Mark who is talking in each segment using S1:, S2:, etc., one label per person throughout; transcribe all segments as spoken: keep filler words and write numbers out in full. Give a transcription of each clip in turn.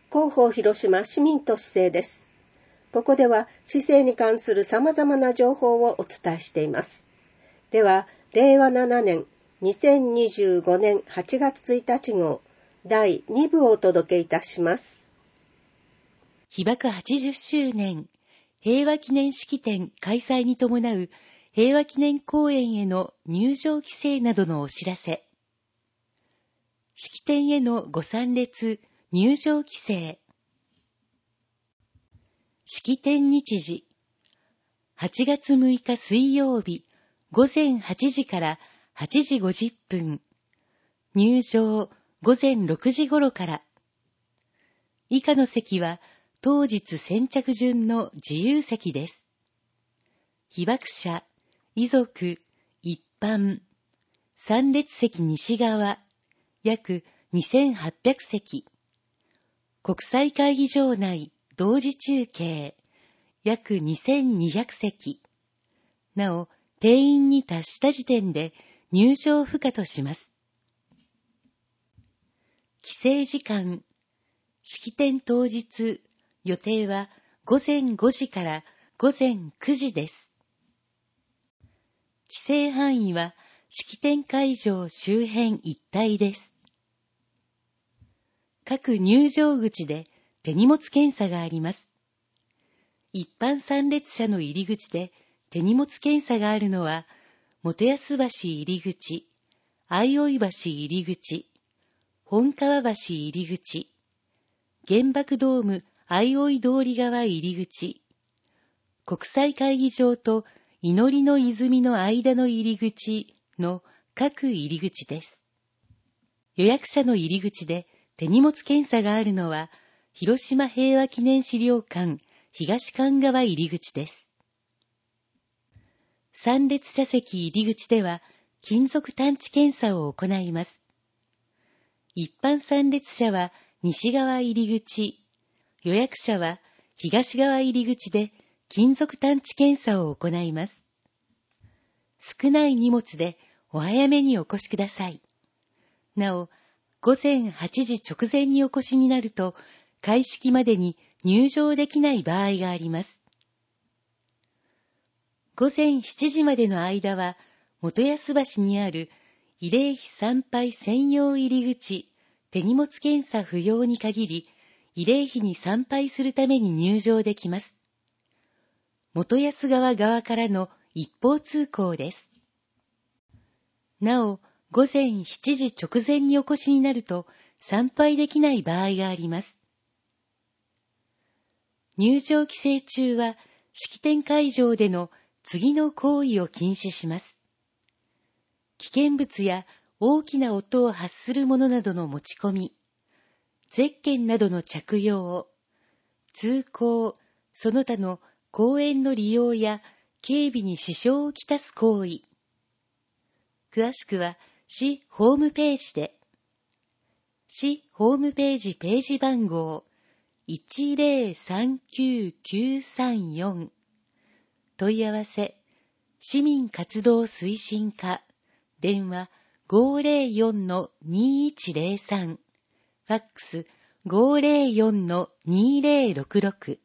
S1: 広報広島市民都市政です。ここでは市政に関する様々な情報をお伝えしています。では、れいわななねんにせんにじゅうごねんはちがつついたち号だいにぶをお届けいたします。
S2: 被爆はちじゅっしゅうねん平和記念式典開催に伴う平和記念公園への入場規制などのお知らせ。式典へのご参列入場規制。式典日時はちがつむいか水曜日ごぜんはちじからはちじごじゅっぷん、入場ごぜんろくじ頃から。以下の席は当日先着順の自由席です。被爆者、遺族、一般、参列席西側、約にせんはっぴゃくせき。国際会議場内同時中継、約にせんにひゃくせき。なお、定員に達した時点で入場不可とします。規制時間、式典当日、予定はごぜんごじからごぜんくじです。規制範囲は式典会場周辺一帯です。各入場口で手荷物検査があります。一般参列者の入り口で手荷物検査があるのは、元安橋入り口、相生橋入り口、本川橋入り口、原爆ドーム相生通り側入り口、国際会議場と祈りの泉の間の入り口の各入り口です。予約者の入り口で手荷物検査があるのは、広島平和記念資料館東館側入り口です。参列者席入り口では、金属探知検査を行います。一般参列者は西側入り口、予約者は東側入り口で金属探知検査を行います。少ない荷物でお早めにお越しください。なお、ごぜんはちじ直前にお越しになると、開式までに入場できない場合があります。ごぜんしちじまでの間は、元安橋にある慰霊碑参拝専用入り口、手荷物検査不要に限り、慰霊碑に参拝するために入場できます。元安川側からの一方通行です。なお、ごぜんしちじ直前にお越しになると、参拝できない場合があります。入場規制中は、式典会場での次の行為を禁止します。危険物や大きな音を発するものなどの持ち込み、ゼッケンなどの着用、通行、その他の公園の利用や警備に支障をきたす行為。詳しくは市ホームページで、市ホームページページ番号 いちぜろさんきゅうきゅうさんよん 問い合わせ市民活動推進課電話 ごぜろよんのにいちぜろさん ファックス ごぜろよんのにぜろろくろく。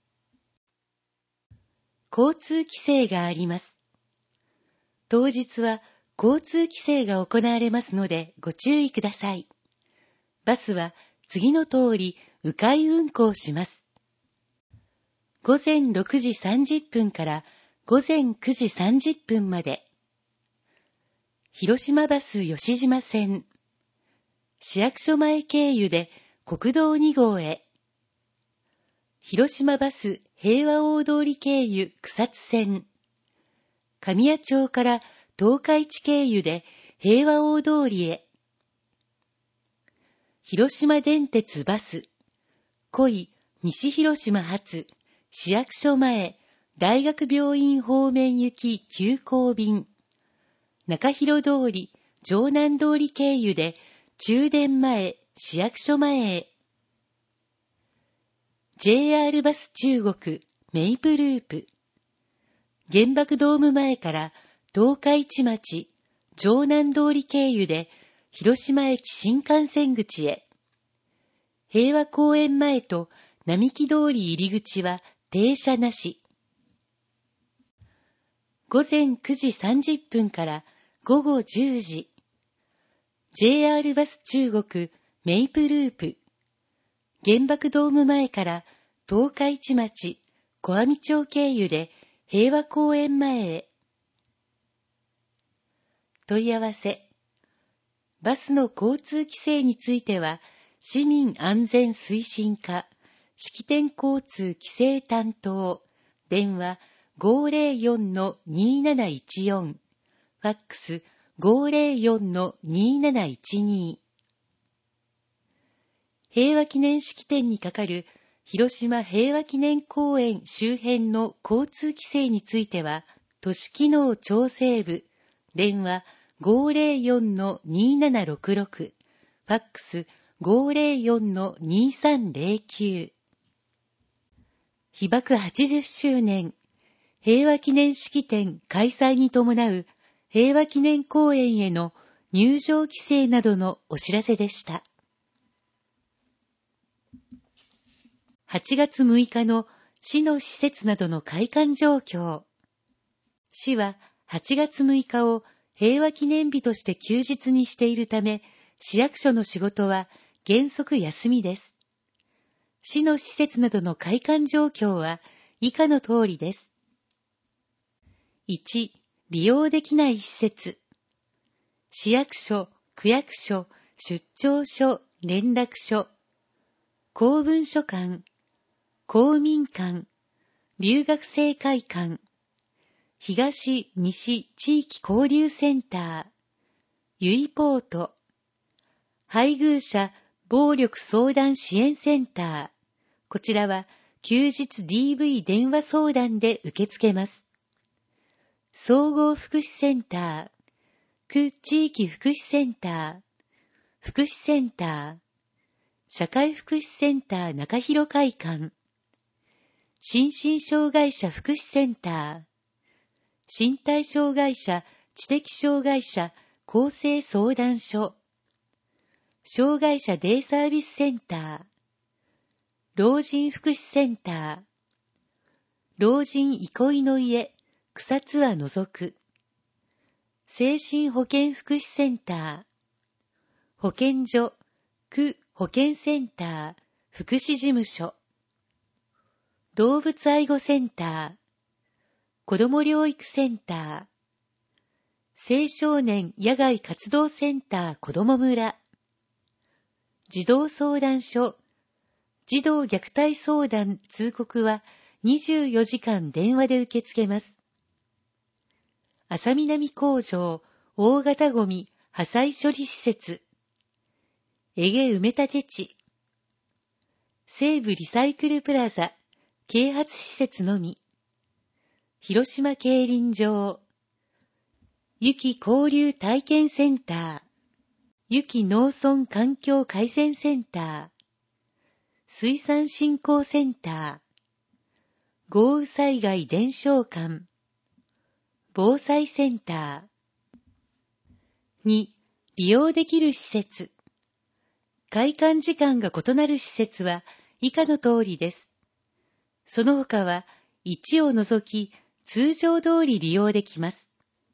S2: 交通規制があります。当日は交通規制が行われますのでご注意ください。バスは次の通り迂回運行します。ごぜんろくじさんじゅっぷんからごぜんくじさんじゅっぷんまで。広島バス吉島線。市役所前経由で国道に号へ。広島バス平和大通り経由草津線。神谷町から東海地経由で平和大通りへ。広島電鉄バス、小井西広島発、市役所前、大学病院方面行き急行便、中広通り、城南通り経由で中電前、市役所前へ。ジェイアール バス中国、メイプループ、原爆ドーム前から東海地町、城南通り経由で広島駅新幹線口へ。 平和公園前と並木通り入り口は停車なし。ごぜんくじさんじゅっぷんからごごじゅうじ。ジェイアール バス中国メイプループ。原爆ドーム前から東海市町小網町経由で平和公園前へ。問い合わせ。バスの交通規制については、市民安全推進課、式典交通規制担当、電話 ごーぜろよんのにーなないちよん、ファックス ごーぜろよんのにーなないちに。平和記念式典に係る広島平和記念公園周辺の交通規制については、都市機能調整部、電話 ごーぜろよんのにーななろくろく、ファックス ごーぜろよんのにーさんぜろきゅう。被爆はちじゅっしゅうねん、平和記念式典開催に伴う平和記念公園への入場規制などのお知らせでした。はちがつむいかの市の施設などの開館状況。市ははちがつむいかを平和記念日として休日にしているため、市役所の仕事は原則休みです。市の施設などの開館状況は以下の通りです。いち、利用できない施設。市役所、区役所、出張所、連絡所、公文書館、公民館、留学生会館、東・西地域交流センター、ゆいポート、配偶者暴力相談支援センター、こちらは休日 ディーブイ 電話相談で受け付けます。総合福祉センター、区地域福祉センター、福祉センター、社会福祉センター中広会館、心身障害者福祉センター、身体障害者、知的障害者更生相談所、障害者デイサービスセンター、老人福祉センター、老人憩いの家、草津は除く、精神保健福祉センター、保健所、区保健センター、福祉事務所、動物愛護センター、子ども療育センター、青少年野外活動センター子ども村、児童相談所、児童虐待相談通告はにじゅうよじかん電話で受け付けます。安佐南工場大型ごみ破砕処理施設、江毛埋め立て地、西部リサイクルプラザ啓発施設のみ、広島競輪場、雪交流体験センター、雪農村環境改善センター、水産振興センター、豪雨災害伝承館、防災センター。に、利用できる施設。開館時間が異なる施設は以下の通りです。その他はいちを除き通常通り利用できます。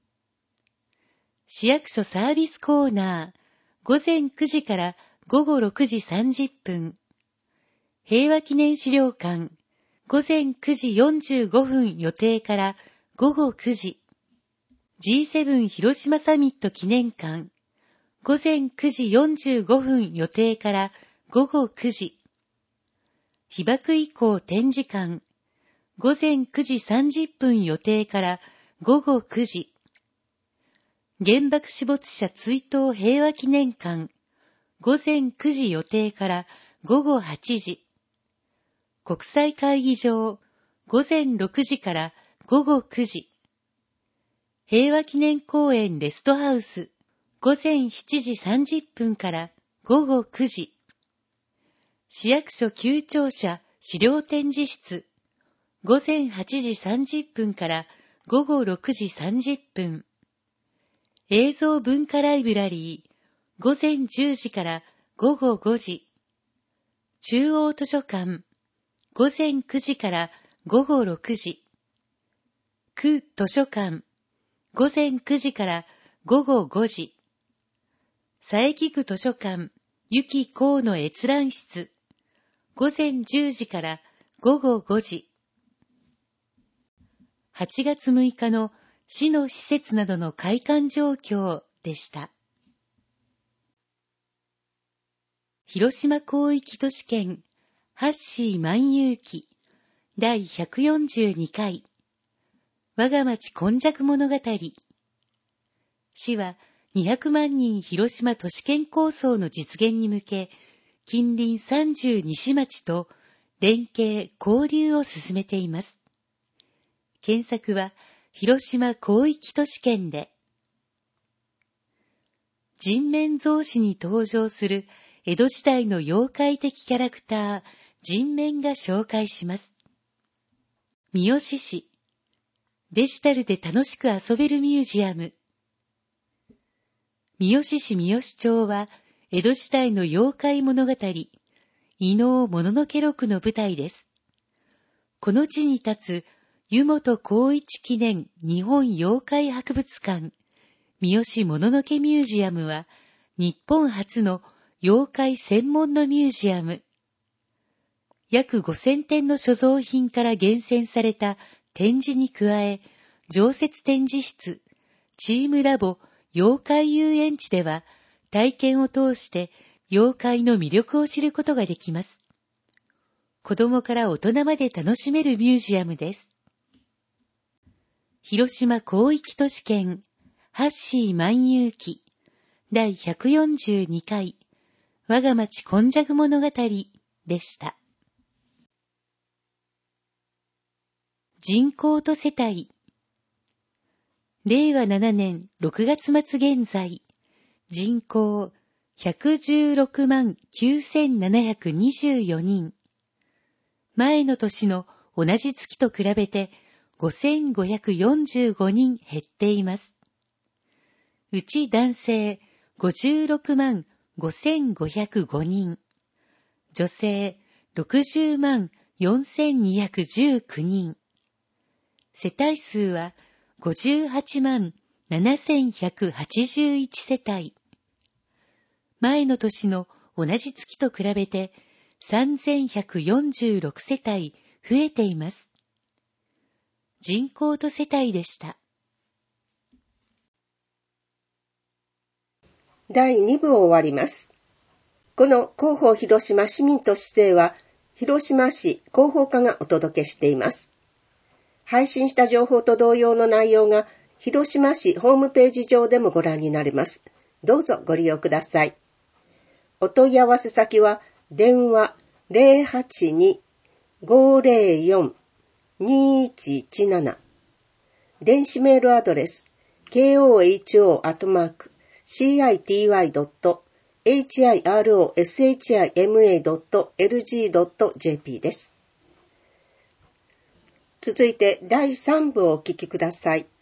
S2: 市役所サービスコーナー、ごぜんくじからごごろくじさんじゅっぷん。平和記念資料館、ごぜんくじよんじゅうごふん予定からごごくじ。ジーセブン 広島サミット記念館、ごぜんくじよんじゅうごふん予定からごごくじ。被爆遺構展示館、ごぜんくじさんじゅっぷん予定からごごくじ。原爆死没者追悼平和記念館、ごぜんくじ予定からごごはちじ。国際会議場、ごぜんろくじからごごくじ。平和記念公園レストハウス、ごぜんしちじさんじゅっぷんからごごくじ。市役所旧庁舎資料展示室、ごぜんはちじさんじゅっぷんからごごろくじさんじゅっぷん。映像文化ライブラリー、ごぜんじゅうじからごごごじ。 中央図書館、午前くじから午後ろくじ。区図書館、午前くじから午後ごじ。佐伯区図書館、ゆきこうの閲覧室、午前じゅうじから午後ごじ。はちがつむいかの市の施設などの開館状況でした。広島広域都市圏ハッシー万有記だいひゃくよんじゅうにかい我が町今昔物語。市はにひゃくまんにん広島都市圏構想の実現に向け、近隣さんじゅうにし町と連携交流を進めています。検索は広島広域都市圏で。人面草紙に登場する江戸時代の妖怪的キャラクター、人面が紹介します。三好市、デジタルで楽しく遊べるミュージアム。三好市三好町は、江戸時代の妖怪物語、伊能もののけ録の舞台です。この地に立つ湯本光一記念日本妖怪博物館、三好もののけミュージアムは、日本初の妖怪専門のミュージアム。約ごせんてんの所蔵品から厳選された展示に加え、常設展示室、チームラボ妖怪遊園地では、体験を通して妖怪の魅力を知ることができます。子供から大人まで楽しめるミュージアムです。広島広域都市圏ハッシー万有記だいひゃくよんじゅうにかい我が町今昔物語でした。人口と世帯。れいわななねんろくがつまつ現在、人口ひゃくじゅうろくまんきゅうせんななひゃくにじゅうよにん。前の年の同じ月と比べてごせんごひゃくよんじゅうごにん減っています。うち男性ごじゅうろくまんごせんごひゃくごにん、女性ろくじゅうまんよんせんにひゃくじゅうきゅうにん。世帯数はごじゅうはちまんななせんひゃくはちじゅういち世帯。前の年の同じ月と比べてさんぜんひゃくよんじゅうろく世帯増えています。人口と世帯でした。
S1: だいに部を終わります。この広報広島市民と市政は、広島市広報課がお届けしています。配信した情報と同様の内容が広島市ホームページ上でもご覧になれます。どうぞご利用ください。お問い合わせ先は電話 ゼロはちに ごゼロよん にいちいちなな、電子メールアドレス ケーオーエイチオー アットマーク シーアイティーワイ ドット エイチアイアールオーエスエイチアイエムエー ドット エルジー ドット ジェーピー です。続いてだいさん部をお聞きください。